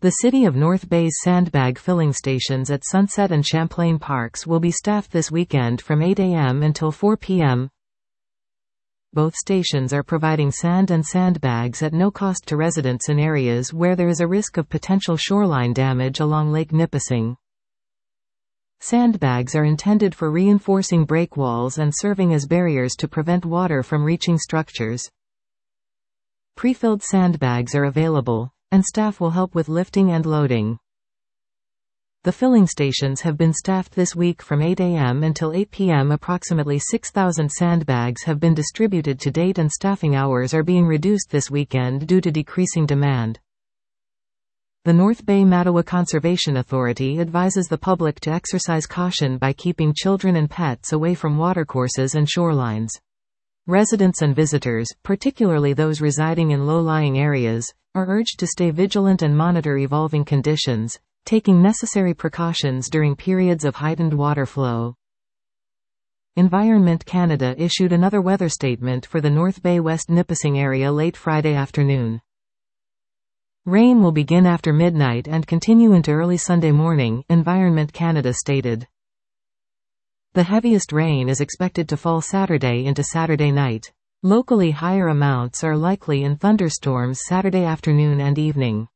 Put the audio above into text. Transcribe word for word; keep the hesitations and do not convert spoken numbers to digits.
The City of North Bay's sandbag filling stations at Sunset and Champlain Parks will be staffed this weekend from eight a m until four p m Both stations are providing sand and sandbags at no cost to residents in areas where there is a risk of potential shoreline damage along Lake Nipissing. Sandbags are intended for reinforcing breakwalls and serving as barriers to prevent water from reaching structures. Pre-filled sandbags are available, and staff will help with lifting and loading. The filling stations have been staffed this week from eight a m until eight p m Approximately six thousand sandbags have been distributed to date, and staffing hours are being reduced this weekend due to decreasing demand. The North Bay Mattawa Conservation Authority advises the public to exercise caution by keeping children and pets away from watercourses and shorelines. Residents and visitors, particularly those residing in low-lying areas, are urged to stay vigilant and monitor evolving conditions, taking necessary precautions during periods of heightened water flow. Environment Canada issued another weather statement for the North Bay West Nipissing area late Friday afternoon. Rain will begin after midnight and continue into early Sunday morning, Environment Canada stated. The heaviest rain is expected to fall Saturday into Saturday night. Locally higher amounts are likely in thunderstorms Saturday afternoon and evening.